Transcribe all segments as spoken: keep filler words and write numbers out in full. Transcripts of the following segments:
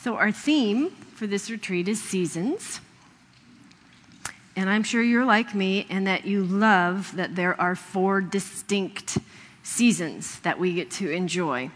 So our theme for this retreat is seasons. And I'm sure you're like me and that you love that there are four distinct seasons that we get to enjoy.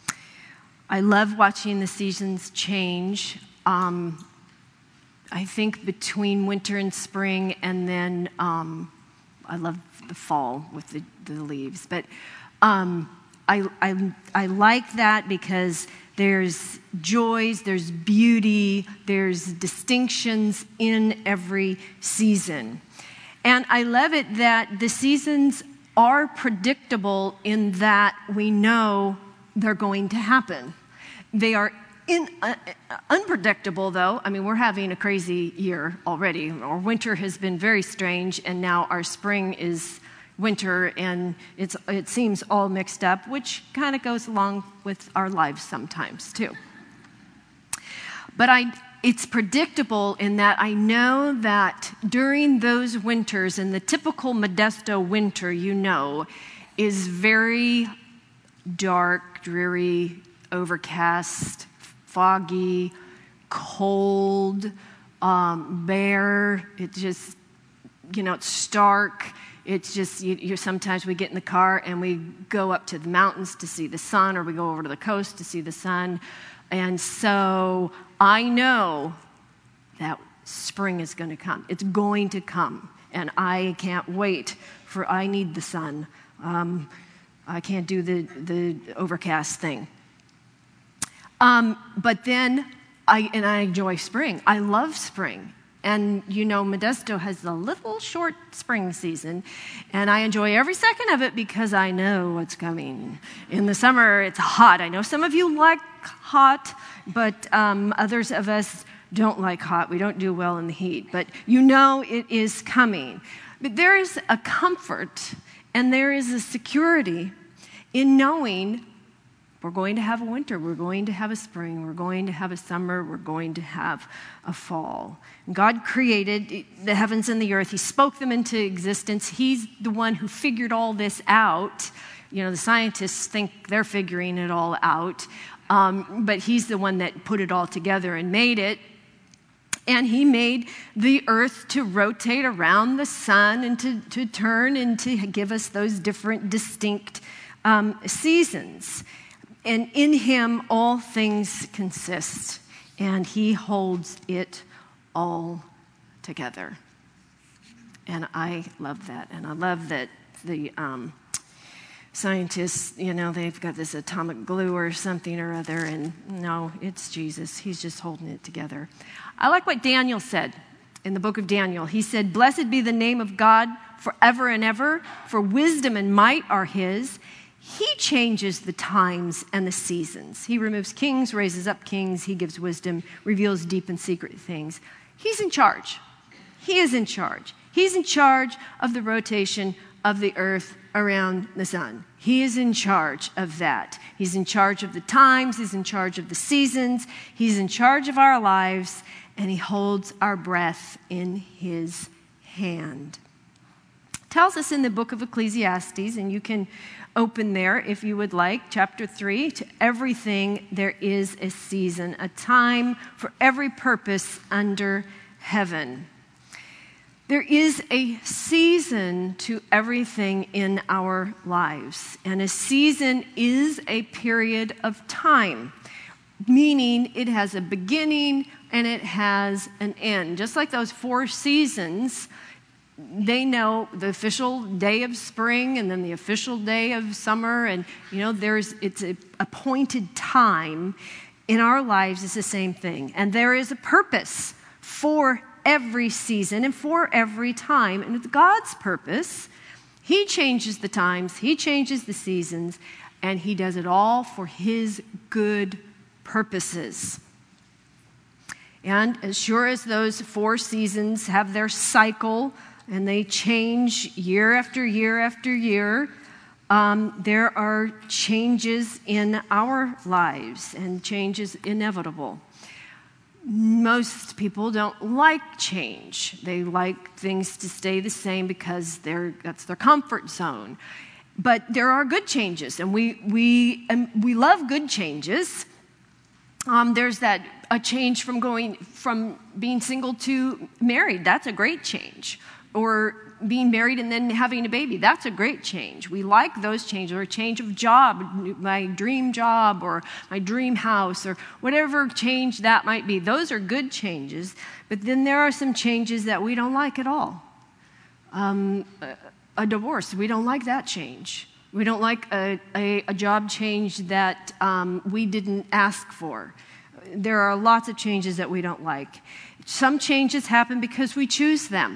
I love watching the seasons change. Um, I think between winter and spring, and then um, I love the fall with the, the leaves. But um, I, I, I like that because there's joys, there's beauty, there's distinctions in every season. And I love it that the seasons are predictable in that we know they're going to happen. They are in, uh, unpredictable, though. I mean, we're having a crazy year already. Our winter has been very strange, and now our spring is winter, and it's it seems all mixed up, which kind of goes along with our lives sometimes, too. But I, it's predictable in that I know that during those winters, and the typical Modesto winter, you know, is very dark, dreary, overcast, foggy, cold, um, bare. It just, you know, it's stark. It's just, you, you sometimes we get in the car and we go up to the mountains to see the sun, or we go over to the coast to see the sun. And so I know that spring is going to come. It's going to come. And I can't wait for, I need the sun. Um, I can't do the, the overcast thing. Um, but then, I and I enjoy spring. I love spring. And, you know, Modesto has a little short spring season, and I enjoy every second of it because I know what's coming. In the summer, it's hot. I know some of you like hot, but um, others of us don't like hot. We don't do well in the heat, but you know it is coming. But there is a comfort and there is a security in knowing we're going to have a winter, we're going to have a spring, we're going to have a summer, we're going to have a fall. God created the heavens and the earth. He spoke them into existence. He's the one who figured all this out. You know, the scientists think they're figuring it all out, um, but he's the one that put it all together and made it. And he made the earth to rotate around the sun and to, to turn and to give us those different distinct um, seasons. And in him, all things consist, and he holds it all together. And I love that. And I love that the um, scientists, you know, they've got this atomic glue or something or other, and no, it's Jesus. He's just holding it together. I like what Daniel said in the book of Daniel. He said, "Blessed be the name of God forever and ever, for wisdom and might are his. He changes the times and the seasons. He removes kings, raises up kings. He gives wisdom, reveals deep and secret things." He's in charge. He is in charge. He's in charge of the rotation of the earth around the sun. He is in charge of that. He's in charge of the times. He's in charge of the seasons. He's in charge of our lives, and he holds our breath in his hand. It tells us in the book of Ecclesiastes, and you can open there if you would like, chapter three, to everything there is a season, a time for every purpose under heaven. There is a season to everything in our lives, and a season is a period of time, meaning it has a beginning and it has an end. Just like those four seasons, they know the official day of spring and then the official day of summer, and you know there's it's an appointed time. In our lives it's the same thing, and there is a purpose for every season and for every time, and it's God's purpose. He changes the times, he changes the seasons, and he does it all for his good purposes. And as sure as those four seasons have their cycle, and they change year after year after year, um, there are changes in our lives, and changes inevitable. Most people don't like change. They like things to stay the same because they're, that's their comfort zone. But there are good changes, and we we and we love good changes. Um, there's that a change from going from being single to married. That's a great change. Or being married and then having a baby. That's a great change. We like those changes. Or a change of job, my dream job or my dream house or whatever change that might be. Those are good changes. But then there are some changes that we don't like at all. Um, a, a divorce, we don't like that change. We don't like a, a, a job change that um, we didn't ask for. There are lots of changes that we don't like. Some changes happen because we choose them.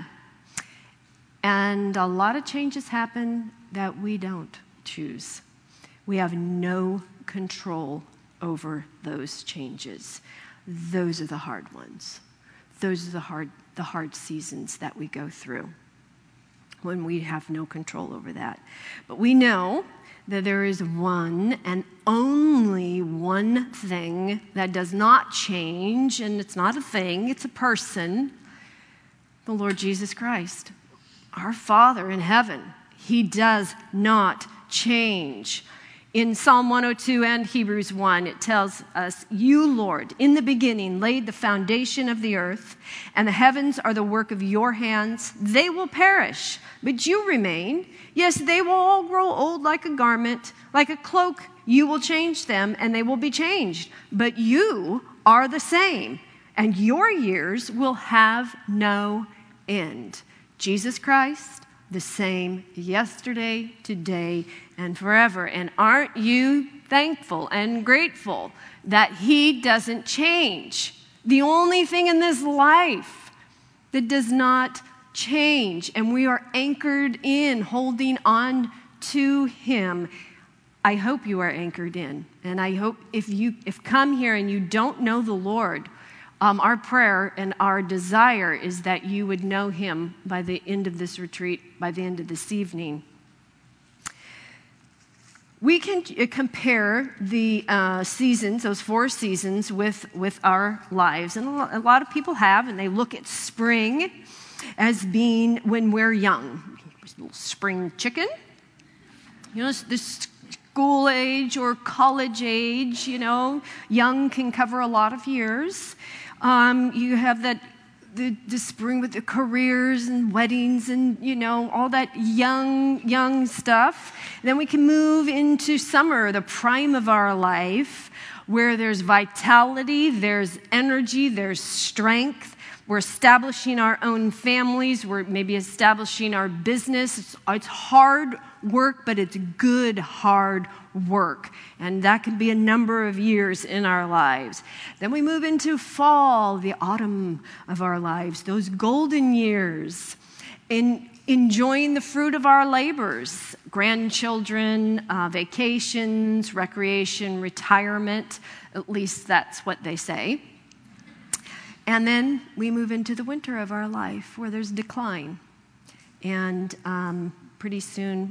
And a lot of changes happen that we don't choose. We have no control over those changes. Those are the hard ones. Those are the hard, the hard seasons that we go through when we have no control over that. But we know that there is one and only one thing that does not change, and it's not a thing, it's a person, the Lord Jesus Christ. Our Father in heaven, he does not change. In Psalm one oh two and Hebrews one, it tells us, "You, Lord, in the beginning laid the foundation of the earth, and the heavens are the work of your hands. They will perish, but you remain. Yes, they will all grow old like a garment, like a cloak. You will change them, and they will be changed. But you are the same, and your years will have no end." Jesus Christ, the same yesterday, today, and forever. And aren't you thankful and grateful that he doesn't change? The only thing in this life that does not change, and we are anchored in, holding on to him. I hope you are anchored in, and I hope if you if come here and you don't know the Lord, Um, our prayer and our desire is that you would know him by the end of this retreat, by the end of this evening. We can compare the uh, seasons, those four seasons, with, with our lives. And a lot of people have, and they look at spring as being when we're young. Little spring chicken. You know, this school age or college age, you know, young can cover a lot of years. Um, you have that the, the spring with the careers and weddings and, you know, all that young, young stuff. And then we can move into summer, the prime of our life, where there's vitality, there's energy, there's strength. We're establishing our own families. We're maybe establishing our business. It's, it's hard work, but it's good, hard work. And that can be a number of years in our lives. Then we move into fall, the autumn of our lives, those golden years, in enjoying the fruit of our labors, grandchildren, uh, vacations, recreation, retirement. At least that's what they say. And then we move into the winter of our life where there's decline. And um, pretty soon,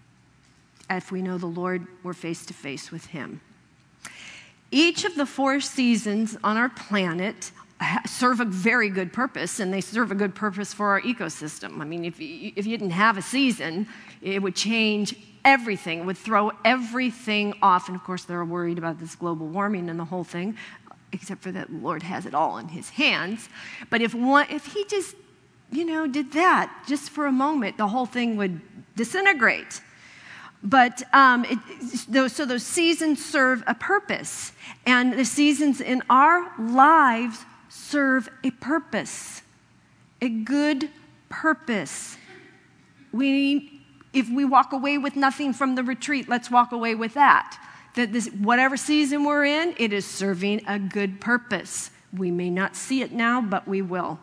if we know the Lord, we're face to face with him. Each of the four seasons on our planet serve a very good purpose, and they serve a good purpose for our ecosystem. I mean, if you, if you didn't have a season, it would change everything. It would throw everything off. And of course, they're worried about this global warming and the whole thing, except for that the Lord has it all in his hands. But if one, if he just, you know, did that just for a moment, the whole thing would disintegrate. But um, it, those, so those seasons serve a purpose. And the seasons in our lives serve a purpose, a good purpose. We, if we walk away with nothing from the retreat, let's walk away with that. That this, whatever season we're in, it is serving a good purpose. We may not see it now, but we will.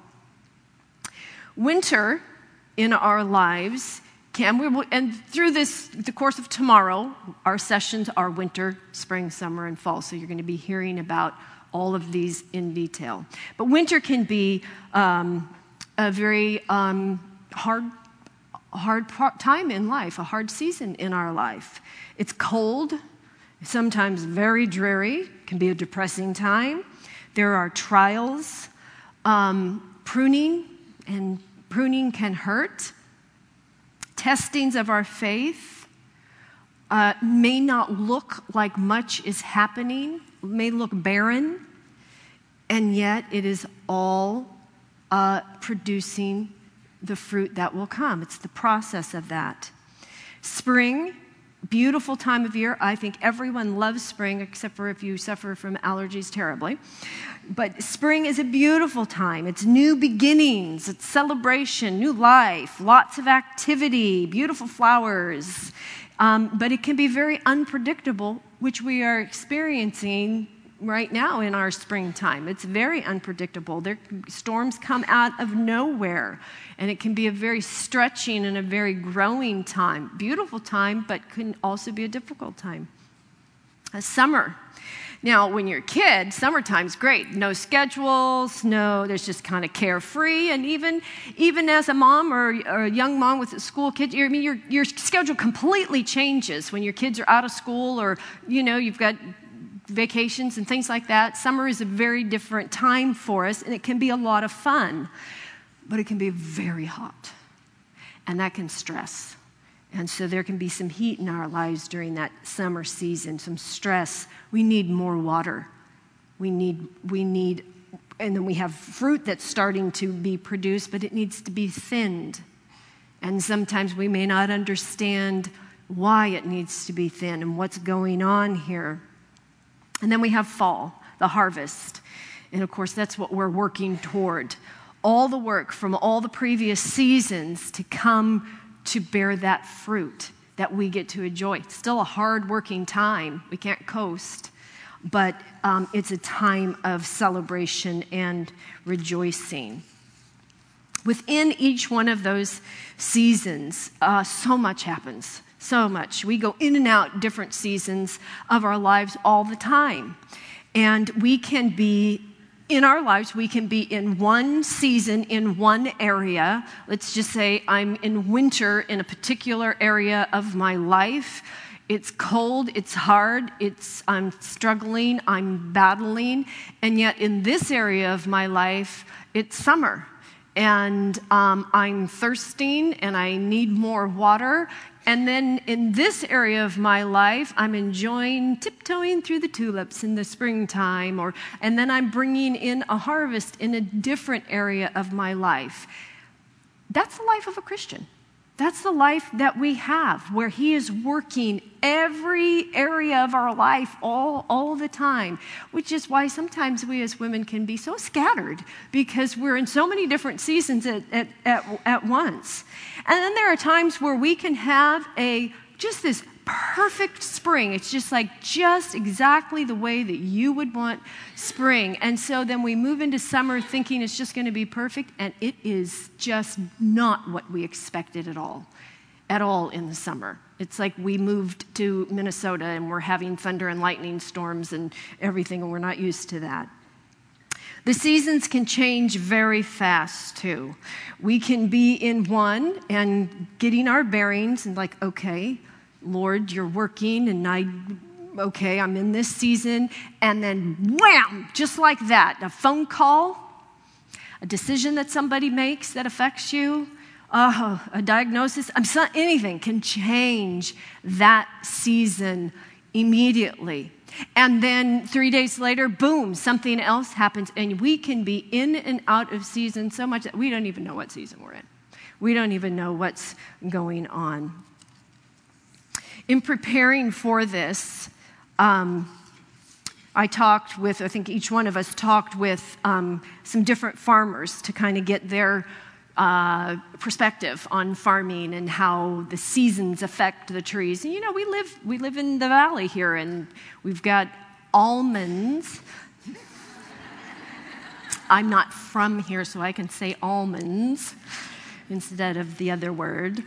Winter in our lives can, we will, and through this, the course of tomorrow, our sessions are winter, spring, summer, and fall. So you're going to be hearing about all of these in detail. But winter can be um, a very um, hard, hard time in life, a hard season in our life. It's cold. Sometimes very dreary, can be a depressing time. There are trials, um, pruning, and pruning can hurt. Testings of our faith uh, may not look like much is happening, may look barren, and yet it is all uh, producing the fruit that will come. It's the process of that. Spring, beautiful time of year. I think everyone loves spring, except for if you suffer from allergies terribly. But spring is a beautiful time. It's new beginnings, it's celebration, new life, lots of activity, beautiful flowers. Um, but it can be very unpredictable, which we are experiencing right now in our springtime. It's very unpredictable. There, storms come out of nowhere, and it can be a very stretching and a very growing time. Beautiful time, but can also be a difficult time. A summer. Now, when you're a kid, summertime's great. No schedules, no, there's just kind of carefree. And even even as a mom or, or a young mom with a school kid, I mean, your your schedule completely changes when your kids are out of school, or you know, you've got vacations and things like that. Summer is a very different time for us, and it can be a lot of fun, but it can be very hot, and that can stress. And so there can be some heat in our lives during that summer season, some stress. We need more water. We need, we need, and then we have fruit that's starting to be produced, but it needs to be thinned. And sometimes we may not understand why it needs to be thinned and what's going on here. And then we have fall, the harvest. And of course, that's what we're working toward. All the work from all the previous seasons to come to bear that fruit that we get to enjoy. It's still a hard-working time. We can't coast. But um, it's a time of celebration and rejoicing. Within each one of those seasons, uh, so much happens. So much. We go in and out different seasons of our lives all the time. And we can be, in our lives, we can be in one season, in one area. Let's just say I'm in winter in a particular area of my life. It's cold, it's hard, it's I'm struggling, I'm battling. And yet in this area of my life, it's summer. And um, I'm thirsting and I need more water. And then in this area of my life, I'm enjoying tiptoeing through the tulips in the springtime, or and then I'm bringing in a harvest in a different area of my life. That's the life of a Christian. That's the life that we have, where he is working every area of our life all, all the time, which is why sometimes we as women can be so scattered, because we're in so many different seasons at, at, at, at once. And then there are times where we can have a just this perfect spring. It's just like just exactly the way that you would want spring. And so then we move into summer thinking it's just going to be perfect, and it is just not what we expected at all, at all in the summer. It's like we moved to Minnesota and we're having thunder and lightning storms and everything, and we're not used to that. The seasons can change very fast, too. We can be in one and getting our bearings and like, okay, Lord, you're working, and I, okay, I'm in this season. And then wham, just like that, a phone call, a decision that somebody makes that affects you, uh, a diagnosis, I'm so, anything can change that season immediately. And then three days later, boom, something else happens, and we can be in and out of season so much that we don't even know what season we're in. We don't even know what's going on. In preparing for this, um, I talked with, I think each one of us talked with um, some different farmers to kind of get their uh, perspective on farming and how the seasons affect the trees. And you know, we live we live in the valley here, and we've got almonds. I'm not from here, so I can say almonds instead of the other word.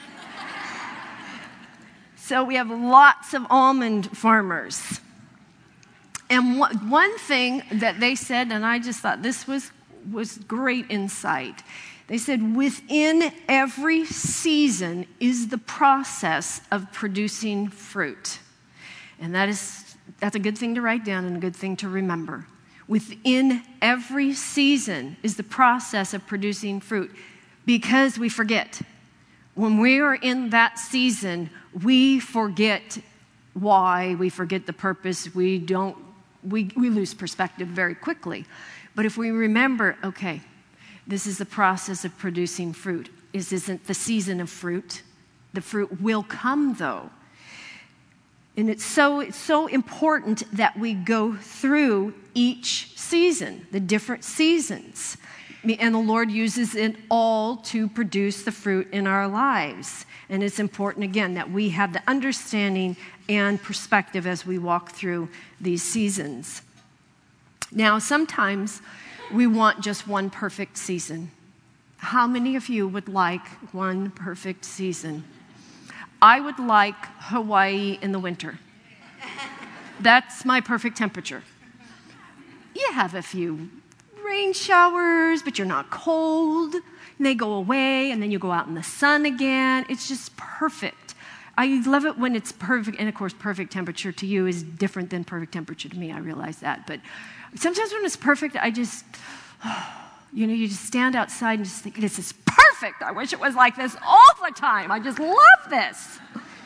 So we have lots of almond farmers. And one thing that they said, and I just thought this was, was great insight. They said, within every season is the process of producing fruit. And that is, that's a good thing to write down and a good thing to remember. Within every season is the process of producing fruit, because we forget. When we are in that season, we forget why, we forget the purpose, we don't, we, we lose perspective very quickly. But if we remember, okay, this is the process of producing fruit. This isn't the season of fruit. The fruit will come, though. And it's so, it's so important that we go through each season, the different seasons. And the Lord uses it all to produce the fruit in our lives. And it's important, again, that we have the understanding and perspective as we walk through these seasons. Now, sometimes we want just one perfect season. How many of you would like one perfect season? I would like Hawaii in the winter. That's my perfect temperature. You have a few rain showers, but you're not cold. And they go away, and then you go out in the sun again. It's just perfect. I love it when it's perfect, and of course, perfect temperature to you is different than perfect temperature to me. I realize that, but sometimes when it's perfect, I just, you know, you just stand outside and just think, this is perfect. I wish it was like this all the time. I just love this.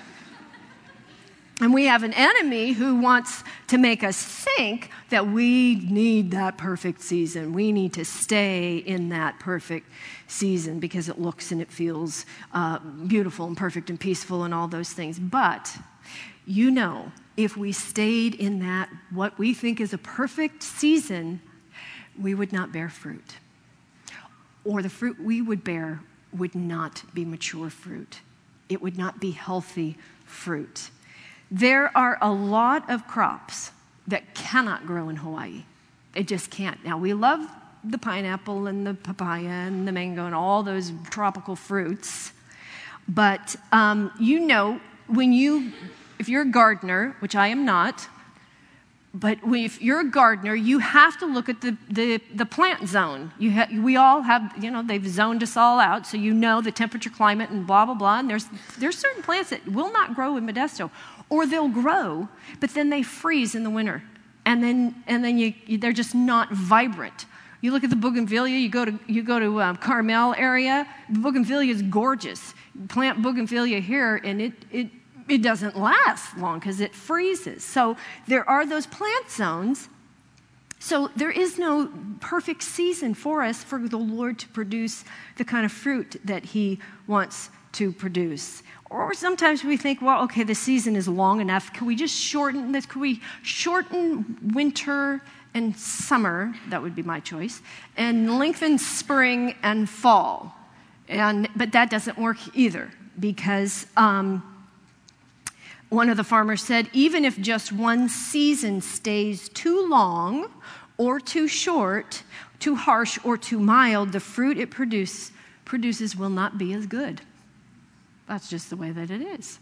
And we have an enemy who wants to make us think that we need that perfect season. We need to stay in that perfect season because it looks and it feels uh, beautiful and perfect and peaceful and all those things. But, you know, if we stayed in that, what we think is a perfect season, we would not bear fruit. Or the fruit we would bear would not be mature fruit. It would not be healthy fruit. There are a lot of crops that cannot grow in Hawaii. They just can't. Now, we love the pineapple and the papaya and the mango and all those tropical fruits. But, um, you know, when you, if you're a gardener, which I am not, but if you're a gardener, you have to look at the, the, the plant zone. You ha- we all have, you know, they've zoned us all out, so you know the temperature, climate, and blah, blah, blah. And there's, there's certain plants that will not grow in Modesto. Or they'll grow, but then they freeze in the winter. And then and then you, you, they're just not vibrant. You look at the bougainvillea, you go to you go to um, Carmel area, the bougainvillea is gorgeous. You plant bougainvillea here, and it it it doesn't last long because it freezes. So there are those plant zones. So there is no perfect season for us for the Lord to produce the kind of fruit that He wants to produce. Or sometimes we think, well, okay, the season is long enough. Can we just shorten this? Can we shorten winter and summer? That would be my choice. And lengthen spring and fall. And but that doesn't work either because um, one of the farmers said, even if just one season stays too long or too short, too harsh or too mild, the fruit it produce, produces will not be as good. That's just the way that it is.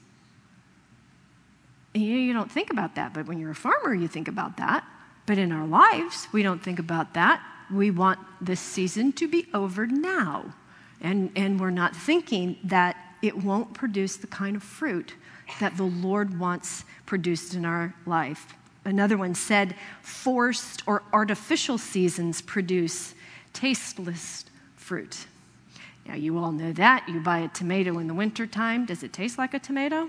And you, you don't think about that, but when you're a farmer, you think about that. But in our lives, we don't think about that. We want this season to be over now. And, and we're not thinking that it won't produce the kind of fruit that the Lord wants produced in our life. Another one said, forced or artificial seasons produce tasteless fruit. Now, you all know that. You buy a tomato in the wintertime. Does it taste like a tomato?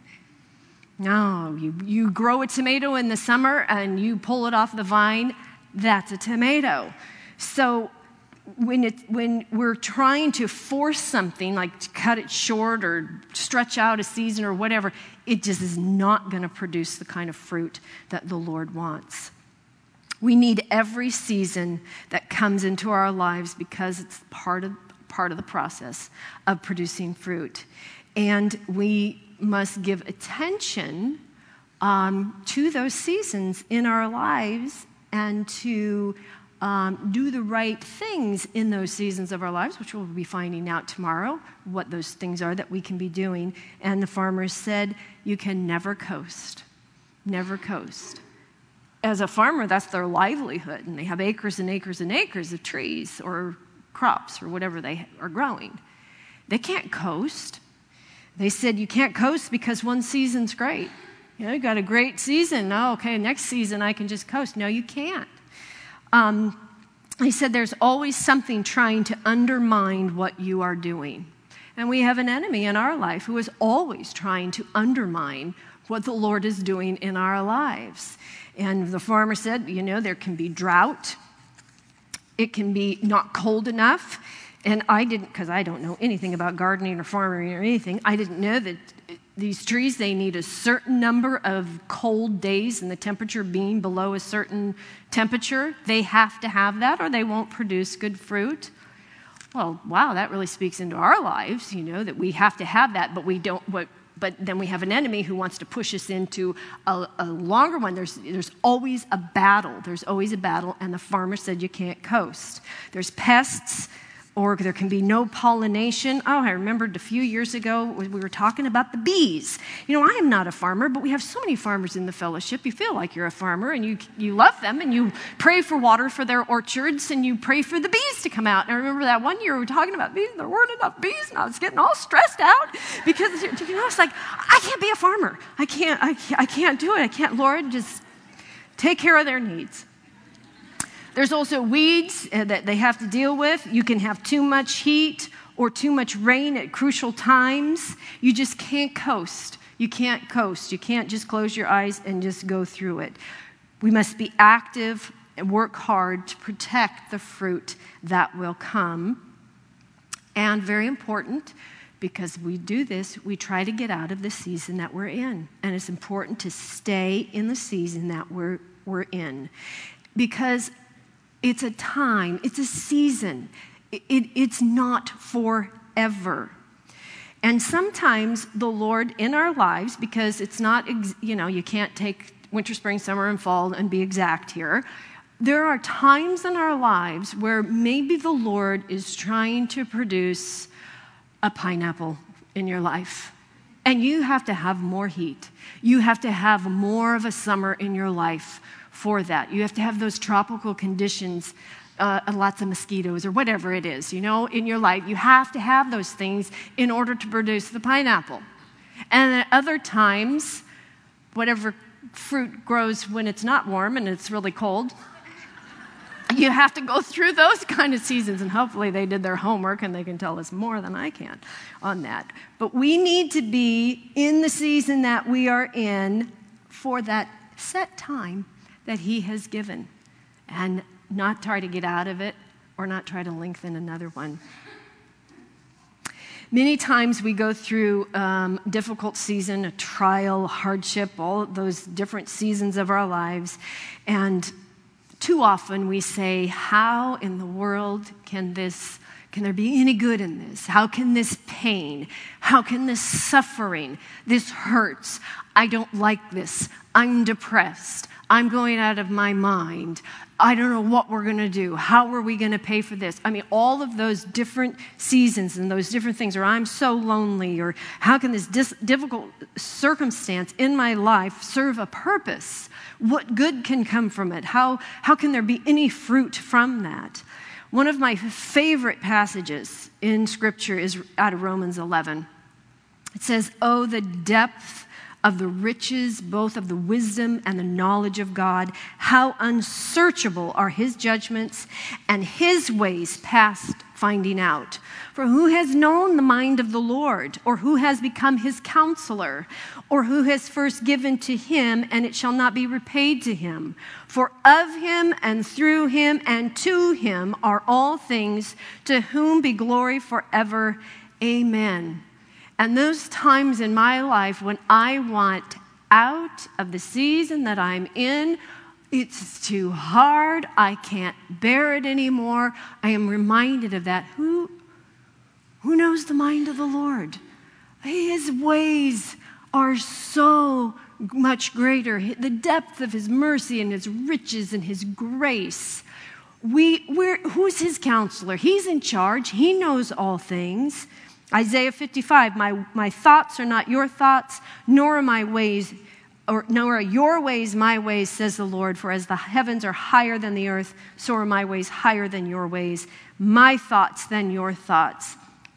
No. You, you grow a tomato in the summer and you pull it off the vine. That's a tomato. So when, it, when we're trying to force something, like to cut it short or stretch out a season or whatever, it just is not going to produce the kind of fruit that the Lord wants. We need every season that comes into our lives because it's part of part of the process of producing fruit. And we must give attention um, to those seasons in our lives and to um, do the right things in those seasons of our lives, which we'll be finding out tomorrow, what those things are that we can be doing. And the farmers said, you can never coast, never coast. As a farmer, that's their livelihood, and they have acres and acres and acres of trees or crops or whatever they are growing. They can't coast. They said you can't coast because one season's great. You know, you got a great season. Oh, okay, next season I can just coast. No, you can't. Um, he said there's always something trying to undermine what you are doing. And we have an enemy in our life who is always trying to undermine what the Lord is doing in our lives. And the farmer said, you know, there can be drought. It can be not cold enough. And I didn't, because I don't know anything about gardening or farming or anything, I didn't know that these trees, they need a certain number of cold days and the temperature being below a certain temperature. They have to have that or they won't produce good fruit. Well, wow, that really speaks into our lives, you know, that we have to have that, but we don't, but, but then we have an enemy who wants to push us into a, a longer one. There's, there's always a battle. There's always a battle, and the farmer said you can't coast. There's pests, or there can be no pollination. Oh, I remembered a few years ago we were talking about the bees. You know, I am not a farmer, but we have so many farmers in the fellowship. You feel like you're a farmer, and you you love them, and you pray for water for their orchards, and you pray for the bees to come out. And I remember that one year we were talking about bees, and there weren't enough bees, and I was getting all stressed out because, you know, it's like, I can't be a farmer. I can't, I can't, I can't do it. I can't, Lord, just take care of their needs. There's also weeds that they have to deal with. You can have too much heat or too much rain at crucial times. You just can't coast. You can't coast. You can't just close your eyes and just go through it. We must be active and work hard to protect the fruit that will come. And very important, because we do this, we try to get out of the season that we're in. And it's important to stay in the season that we're, we're in. Because it's a time, it's a season. It, it, it's not forever. And sometimes the Lord in our lives, because it's not, you know, you can't take winter, spring, summer, and fall and be exact here. There are times in our lives where maybe the Lord is trying to produce a pineapple in your life. And you have to have more heat. You have to have more of a summer in your life for that. You have to have those tropical conditions, uh, and lots of mosquitoes or whatever it is, you know, in your life. You have to have those things in order to produce the pineapple. And at other times, whatever fruit grows when it's not warm and it's really cold, you have to go through those kind of seasons, and hopefully they did their homework and they can tell us more than I can on that. But we need to be in the season that we are in for that set time that he has given, and not try to get out of it or not try to lengthen another one. Many times we go through um, difficult season, a trial, hardship, all those different seasons of our lives, and too often we say, how in the world can this, can there be any good in this? How can this pain, how can this suffering, this hurts, I don't like this, I'm depressed, I'm going out of my mind, I don't know what we're going to do, how are we going to pay for this? I mean, all of those different seasons and those different things, or I'm so lonely, or how can this dis- difficult circumstance in my life serve a purpose? What good can come from it? How, how can there be any fruit from that? One of my favorite passages in Scripture is out of Romans eleven. It says, "Oh, the depth of the riches, both of the wisdom and the knowledge of God. How unsearchable are his judgments and his ways past finding out. For who has known the mind of the Lord, or who has become his counselor, or who has first given to him, and it shall not be repaid to him? For of him and through him and to him are all things, to whom be glory forever. Amen." And those times in my life when I want out of the season that I'm in, it's too hard, I can't bear it anymore, I am reminded of that. Who, who knows the mind of the Lord? His ways are so much greater. The depth of his mercy and his riches and his grace. We, we're, who's his counselor? He's in charge. He knows all things. Isaiah fifty-five, my, my thoughts are not your thoughts, nor are my ways, or nor are your ways my ways, says the Lord. For as the heavens are higher than the earth, so are my ways higher than your ways, my thoughts than your thoughts.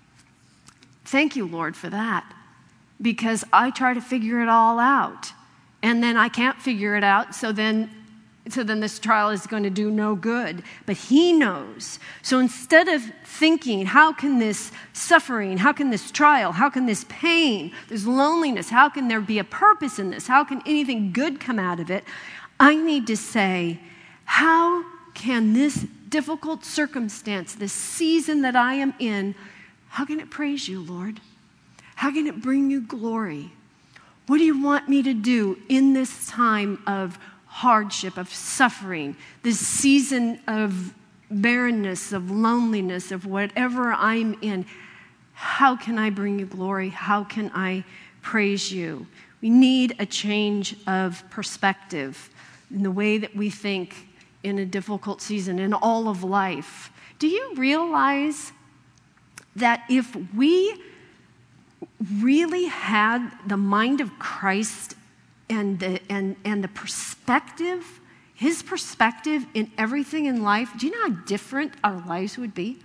Thank you, Lord, for that, because I try to figure it all out, and then I can't figure it out, so then so then this trial is going to do no good. But he knows. So instead of thinking, how can this suffering, how can this trial, how can this pain, this loneliness, how can there be a purpose in this? How can anything good come out of it? I need to say, how can this difficult circumstance, this season that I am in, how can it praise you, Lord? How can it bring you glory? What do you want me to do in this time of hardship, of suffering, this season of barrenness, of loneliness, of whatever I'm in? How can I bring you glory? How can I praise you? We need a change of perspective in the way that we think in a difficult season, in all of life. Do you realize that if we really had the mind of Christ and the and and the perspective, his perspective in everything in life, do you know how different our lives would be?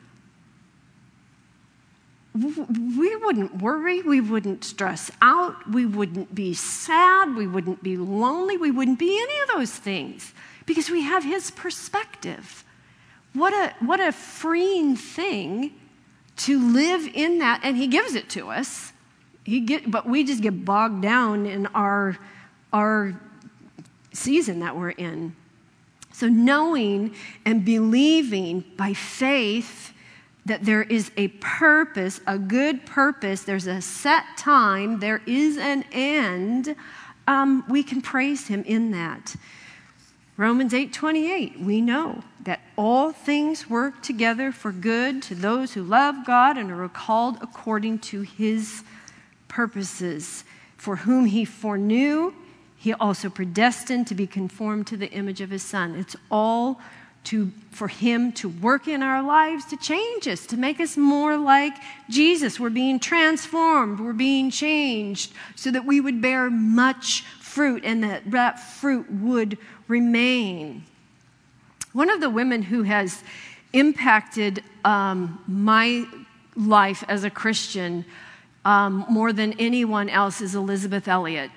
We wouldn't worry, we wouldn't stress out, we wouldn't be sad, we wouldn't be lonely, we wouldn't be any of those things because we have his perspective. What a what a freeing thing to live in that, and he gives it to us. He get, but we just get bogged down in our our season that we're in. So knowing and believing by faith that there is a purpose, a good purpose, there's a set time, there is an end, um, we can praise him in that. Romans eight twenty-eight, we know that all things work together for good to those who love God and are called according to his purposes. For whom he foreknew, he also predestined to be conformed to the image of his Son. It's all to for him to work in our lives, to change us, to make us more like Jesus. We're being transformed, we're being changed so that we would bear much fruit and that that fruit would remain. One of the women who has impacted um, my life as a Christian um, more than anyone else is Elizabeth Elliot.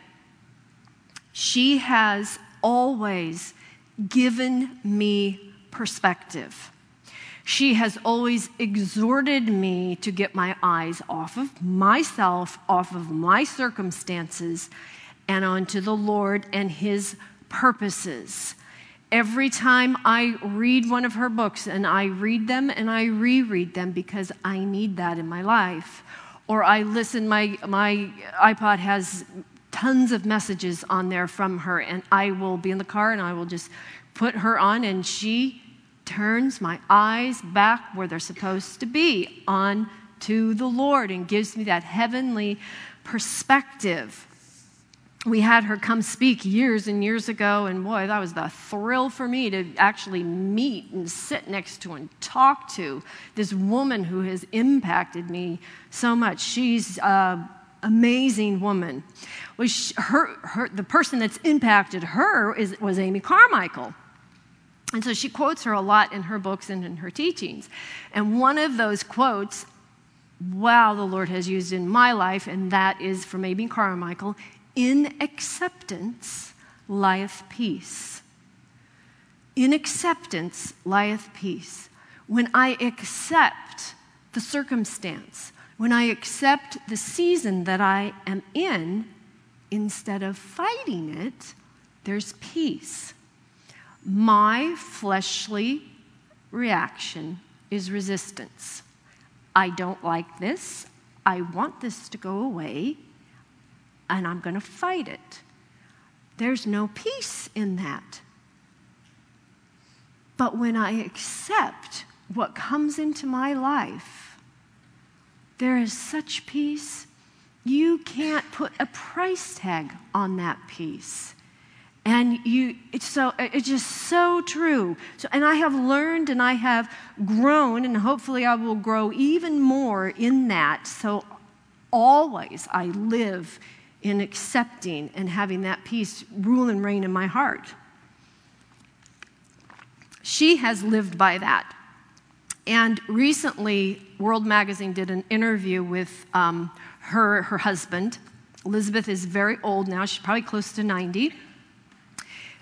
She has always given me perspective. She has always exhorted me to get my eyes off of myself, off of my circumstances, and onto the Lord and his purposes. Every time I read one of her books, and I read them and I reread them because I need that in my life, or I listen, my, my iPod has tons of messages on there from her, and I will be in the car and I will just put her on, and she turns my eyes back where they're supposed to be, on to the Lord, and gives me that heavenly perspective. We had her come speak years and years ago, and boy, that was the thrill for me to actually meet and sit next to and talk to this woman who has impacted me so much. She's an amazing woman. Well, she, her, her, the person that's impacted her is, was Amy Carmichael. And so she quotes her a lot in her books and in her teachings. And one of those quotes, wow, the Lord has used in my life, and that is from Amy Carmichael: "In acceptance lieth peace." In acceptance lieth peace. When I accept the circumstance, when I accept the season that I am in, instead of fighting it, there's peace. My fleshly reaction is resistance. I don't like this. I want this to go away, and I'm going to fight it. There's no peace in that. But when I accept what comes into my life, there is such peace. You can't put a price tag on that peace. And you, it's so, it's just so true. So, and I have learned and I have grown, and hopefully I will grow even more in that. So always I live in accepting and having that peace rule and reign in my heart. She has lived by that. And recently, World Magazine did an interview with um, her, her husband. Elizabeth is very old now. She's probably close to ninety.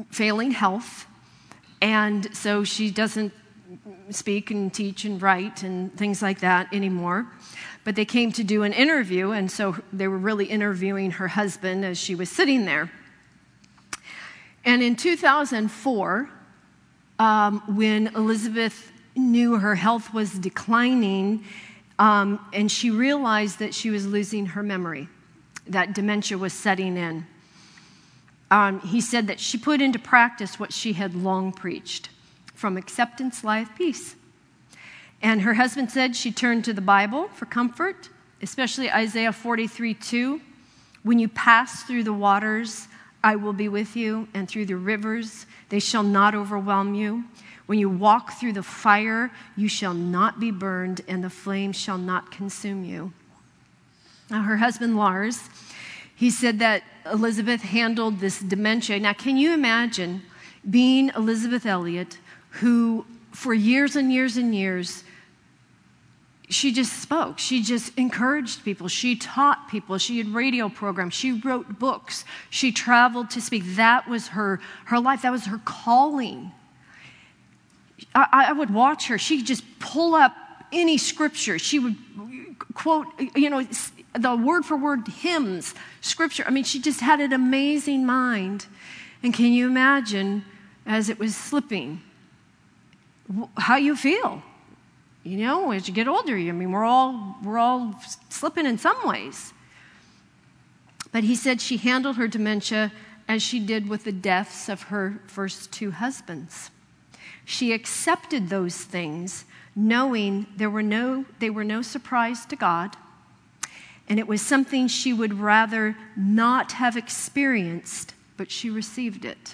failing health, and so she doesn't speak and teach and write and things like that anymore. But they came to do an interview, and so they were really interviewing her husband as she was sitting there. And in two thousand four, um, when Elizabeth knew her health was declining, um, and she realized that she was losing her memory, that dementia was setting in, um, he said that she put into practice what she had long preached: from acceptance lieth peace. And her husband said she turned to the Bible for comfort, especially Isaiah forty-three two. When you pass through the waters, I will be with you, and through the rivers, they shall not overwhelm you. When you walk through the fire, you shall not be burned, and the flame shall not consume you. Now, her husband, Lars, he said that Elizabeth handled this dementia. Now, can you imagine being Elizabeth Elliot, who for years and years and years, she just spoke. She just encouraged people. She taught people. She had radio programs. She wrote books. She traveled to speak. That was her, her life. That was her calling. I, I would watch her. She'd just pull up any scripture. She would quote, you know, the word for word hymns, scripture. I mean, she just had an amazing mind. And can you imagine, as it was slipping, how you feel? You know, as you get older, I mean, we're all we're all slipping in some ways. But he said she handled her dementia as she did with the deaths of her first two husbands. She accepted those things, knowing there were no they were no surprise to God, and it was something she would rather not have experienced, but she received it.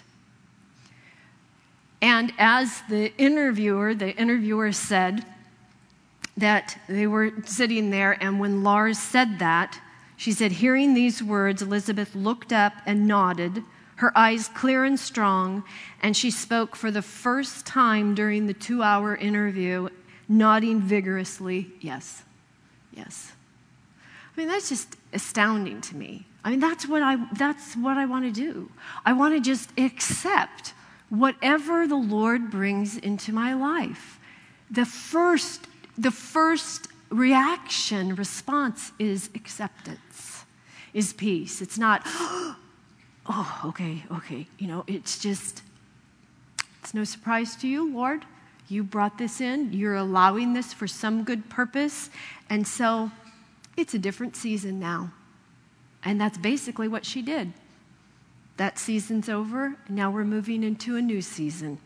And as the interviewer, the interviewer said that they were sitting there, and when Lars said that, she said, hearing these words, Elizabeth looked up and nodded, her eyes clear and strong, and she spoke for the first time during the two-hour interview, nodding vigorously, yes, yes. I mean, that's just astounding to me. I mean, that's what I, that's what I want to do. I want to just accept whatever the Lord brings into my life. The first, the first reaction, response is acceptance, is peace. It's not, oh, okay, okay. You know, it's just, it's no surprise to you, Lord. You brought this in. You're allowing this for some good purpose. And so it's a different season now. And that's basically what she did. That season's over. Now we're moving into a new season.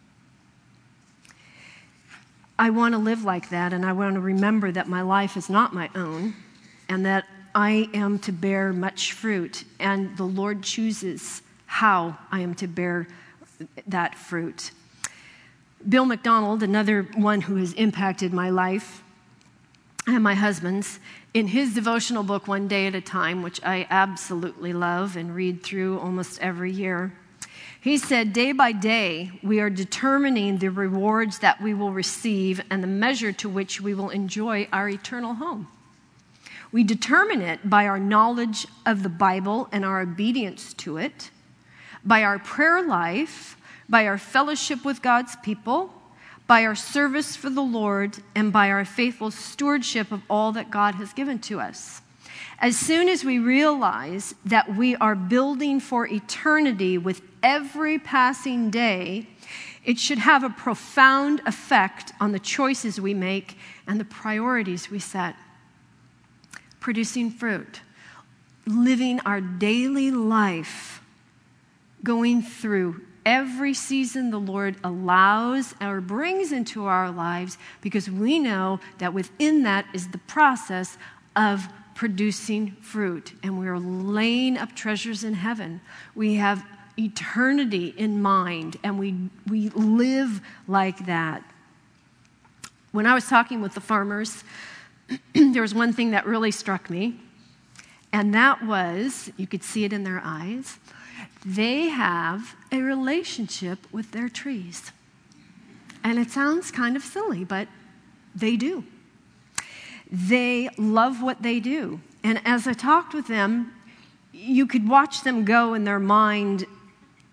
I want to live like that, and I want to remember that my life is not my own, and that I am to bear much fruit, and the Lord chooses how I am to bear that fruit. Bill McDonald, another one who has impacted my life and my husband's, in his devotional book, One Day at a Time, which I absolutely love and read through almost every year, he said, day by day, we are determining the rewards that we will receive and the measure to which we will enjoy our eternal home. We determine it by our knowledge of the Bible and our obedience to it, by our prayer life, by our fellowship with God's people, by our service for the Lord, and by our faithful stewardship of all that God has given to us. As soon as we realize that we are building for eternity with every passing day, it should have a profound effect on the choices we make and the priorities we set. Producing fruit, living our daily life, going through every season the Lord allows or brings into our lives, because we know that within that is the process of producing fruit, and we're laying up treasures in heaven. We have eternity in mind, and we we live like that. When I was talking with the farmers, there was one thing that really struck me, and that was, you could see it in their eyes, they have a relationship with their trees. And it sounds kind of silly, but they do. They love what they do. And as I talked with them, you could watch them go in their mind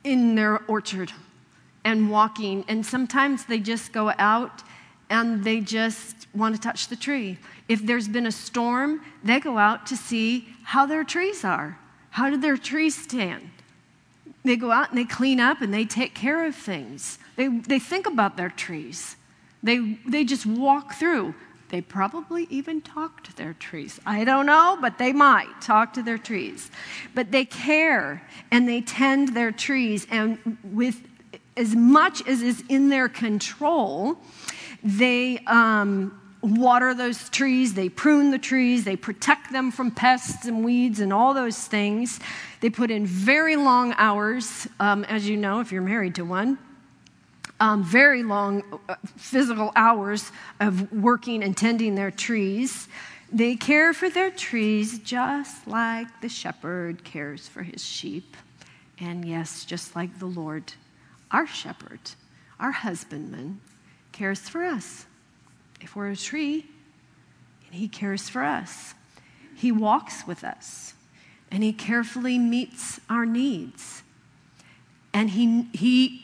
in their orchard and walking. And sometimes they just go out and they just want to touch the tree. If there's been a storm, they go out to see how their trees are. How do their trees stand? They go out and they clean up and they take care of things. They, they think about their trees. They, they just walk through. They probably even talk to their trees. I don't know, but they might talk to their trees. But they care and they tend their trees. And with as much as is in their control, they um, water those trees. They prune the trees. They protect them from pests and weeds and all those things. They put in very long hours, um, as you know, if you're married to one. Um, very long uh, physical hours of working and tending their trees. They care for their trees just like the shepherd cares for his sheep. And yes, just like the Lord, our shepherd, our husbandman, cares for us. If we're a tree, and he cares for us. He walks with us, and he carefully meets our needs. And he he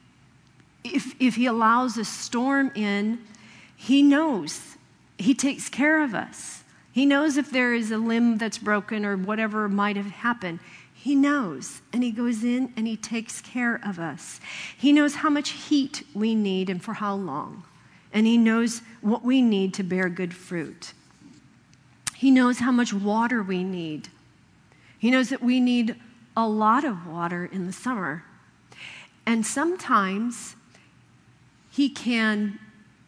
If, if he allows a storm in, he knows. He takes care of us. He knows if there is a limb that's broken or whatever might have happened. He knows, and he goes in and he takes care of us. He knows how much heat we need and for how long. And he knows what we need to bear good fruit. He knows how much water we need. He knows that we need a lot of water in the summer. And sometimes he can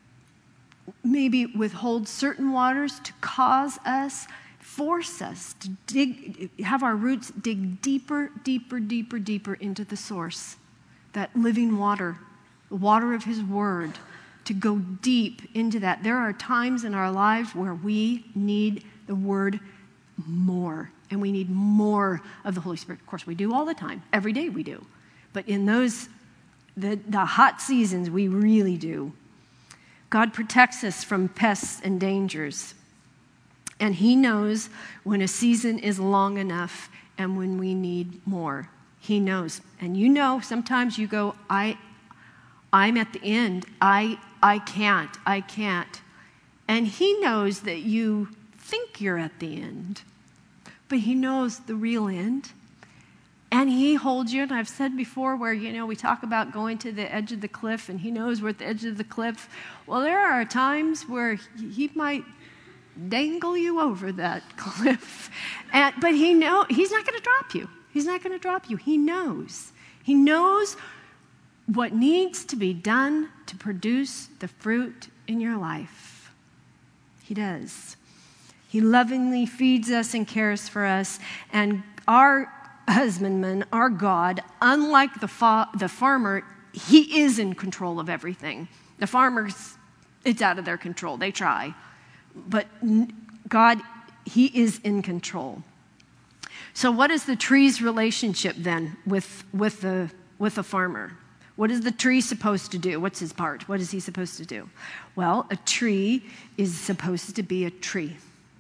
maybe withhold certain waters to cause us, force us to dig, have our roots dig deeper, deeper, deeper, deeper into the source, that living water, the water of his word, to go deep into that. There are times in our lives where we need the word more, and we need more of the Holy Spirit. Of course, we do all the time. Every day we do. But in those The, the hot seasons, we really do. God protects us from pests and dangers. And he knows when a season is long enough and when we need more. He knows. And you know, sometimes you go, I, I'm at the end. I, I can't. I can't. And he knows that you think you're at the end. But he knows the real end. And he holds you, and I've said before where, you know, we talk about going to the edge of the cliff, and he knows we're at the edge of the cliff. Well, there are times where he might dangle you over that cliff. And, but he know he's not going to drop you. He's not going to drop you. He knows. He knows what needs to be done to produce the fruit in your life. He does. He lovingly feeds us and cares for us, and our husbandman, our God, unlike the fa- the farmer, he is in control of everything. The farmers, it's out of their control. They try. But God, he is in control. So what is the tree's relationship then with, with, the, with the farmer? What is the tree supposed to do? What's his part? What is he supposed to do? Well, a tree is supposed to be a tree.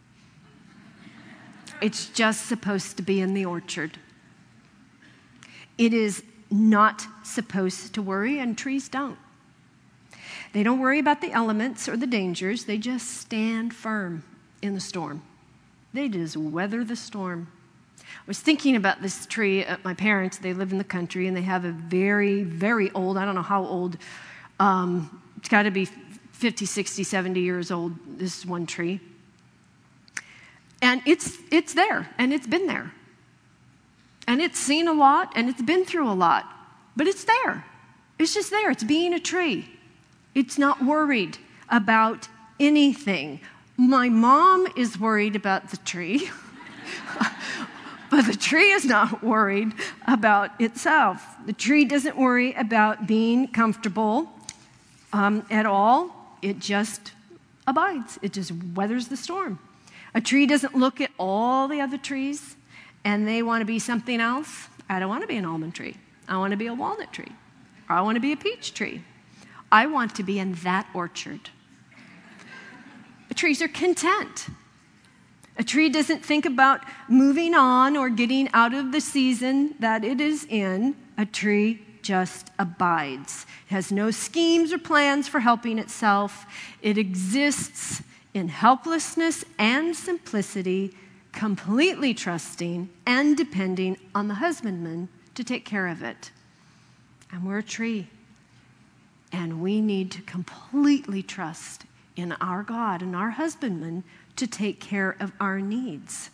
It's just supposed to be in the orchard. It is not supposed to worry, and trees don't. They don't worry about the elements or the dangers. They just stand firm in the storm. They just weather the storm. I was thinking about this tree at my parents. They live in the country, and they have a very, very old, I don't know how old, um, it's got to be fifty, sixty, seventy years old, this one tree. And it's it's there, and it's been there. And it's seen a lot, and it's been through a lot. But it's there. It's just there. It's being a tree. It's not worried about anything. My mom is worried about the tree. But the tree is not worried about itself. The tree doesn't worry about being comfortable um, at all. It just abides. It just weathers the storm. A tree doesn't look at all the other trees and they want to be something else. I don't want to be an almond tree. I want to be a walnut tree. Or I want to be a peach tree. I want to be in that orchard. The trees are content. A tree doesn't think about moving on or getting out of the season that it is in. A tree just abides. It has no schemes or plans for helping itself. It exists in helplessness and simplicity, completely trusting and depending on the husbandman to take care of it. And we're a tree. And we need to completely trust in our God and our husbandman to take care of our needs.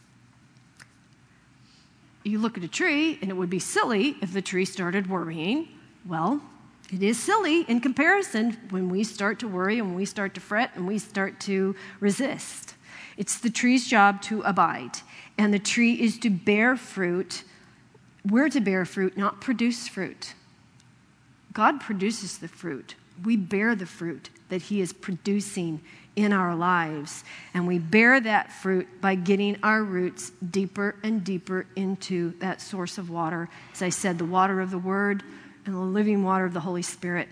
You look at a tree, and it would be silly if the tree started worrying. Well, it is silly in comparison when we start to worry and we start to fret and we start to resist. It's the tree's job to abide, and the tree is to bear fruit. We're to bear fruit, not produce fruit. God produces the fruit. We bear the fruit that he is producing in our lives. And we bear that fruit by getting our roots deeper and deeper into that source of water. As I said, the water of the Word and the living water of the Holy Spirit.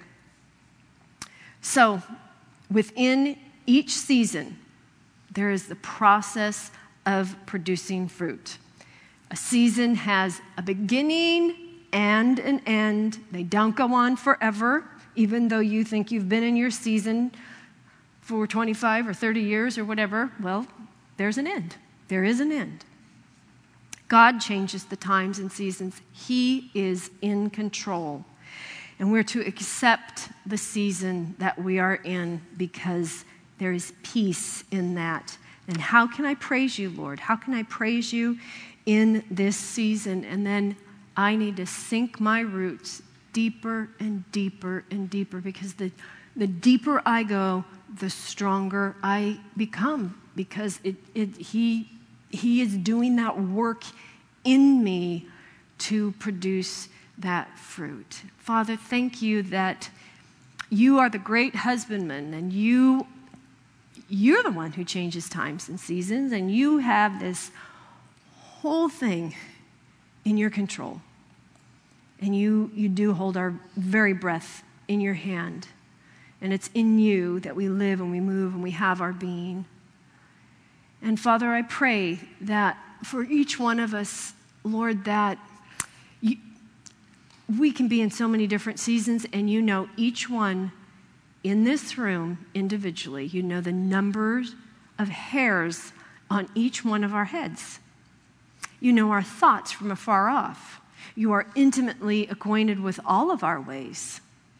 So, within each season, there is the process of producing fruit. A season has a beginning and an end. They don't go on forever, even though you think you've been in your season for twenty-five or thirty years or whatever. Well, there's an end. There is an end. God changes the times and seasons. He is in control. And we're to accept the season that we are in because there is peace in that. And how can I praise you, Lord? How can I praise you in this season? And then I need to sink my roots deeper and deeper and deeper, because the, the deeper I go, the stronger I become, because it, it, he, he is doing that work in me to produce that fruit. Father, thank you that you are the great husbandman, and you, you're the one who changes times and seasons, and you have this whole thing in your control. And you, you do hold our very breath in your hand. And it's in you that we live and we move and we have our being. And Father, I pray that for each one of us, Lord, that you, we can be in so many different seasons, and you know each one in this room individually. You know the numbers of hairs on each one of our heads. You know our thoughts from afar off. You are intimately acquainted with all of our ways.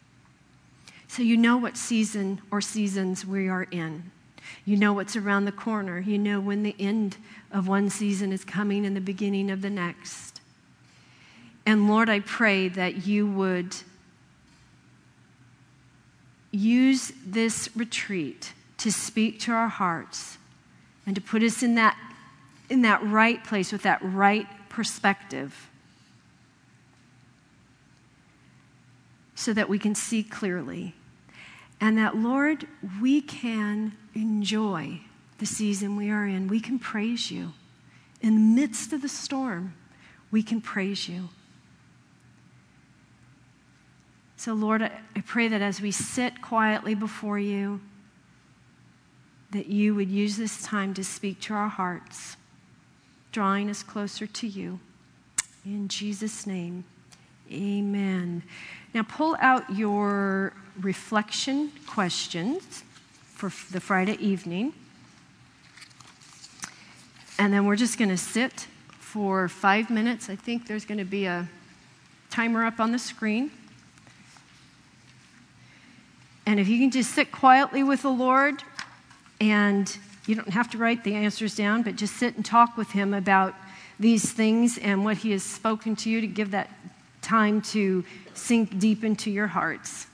So you know what season or seasons we are in. You know what's around the corner. You know when the end of one season is coming and the beginning of the next. And Lord, I pray that you would use this retreat to speak to our hearts and to put us in that, in that right place with that right perspective, so that we can see clearly. And that, Lord, we can enjoy the season we are in. We can praise you. In the midst of the storm, we can praise you. So, Lord, I, I pray that as we sit quietly before you, that you would use this time to speak to our hearts, drawing us closer to you. In Jesus' name, amen. Now pull out your reflection questions for the Friday evening. And then we're just going to sit for five minutes. I think there's going to be a timer up on the screen. And if you can just sit quietly with the Lord, and you don't have to write the answers down, but just sit and talk with him about these things and what he has spoken to you, to give that time to sink deep into your hearts.